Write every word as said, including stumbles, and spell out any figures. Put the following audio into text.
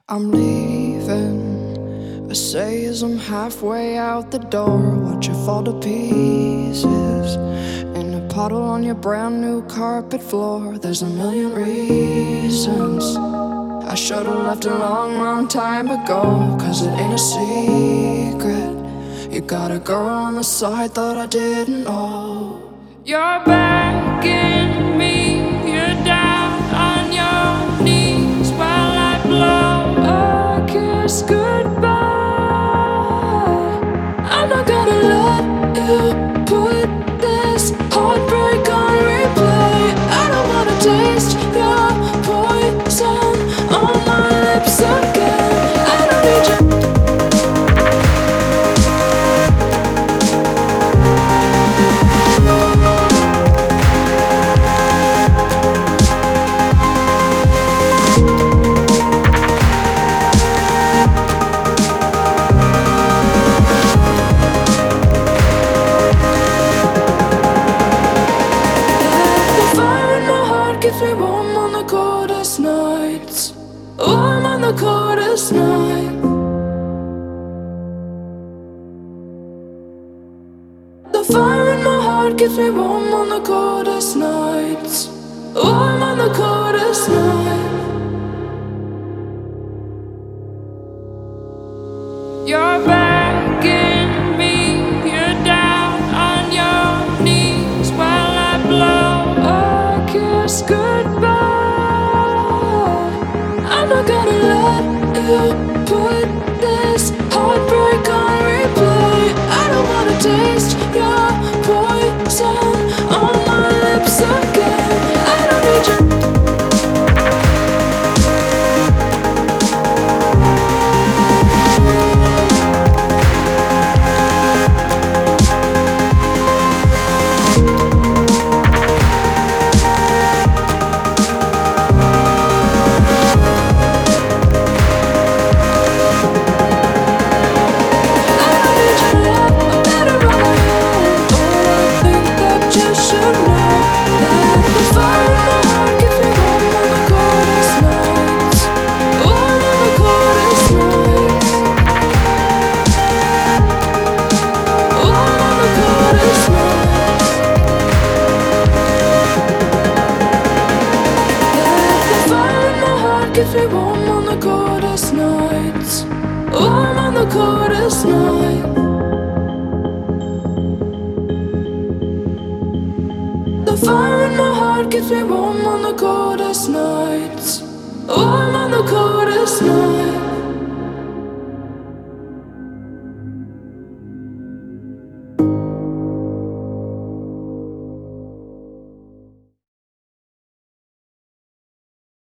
I'm leaving, I say as I'm halfway out the door. Watch it fall to pieces in a puddle on your brand new carpet floor. There's a million reasons I should've left a long, long time ago, cause it ain't a secret you got a girl on the side that I didn't know. You're begging me, you're down on your knees while I blow a kiss goodbye. I'm not gonna let you put this heartbreak on replay. I don't wanna taste your poison on my lips again. I don't need you. Keeps me warm on the coldest nights, warm on the coldest night. The fire in my heart keeps me warm on the coldest nights, warm on the coldest night. You're back.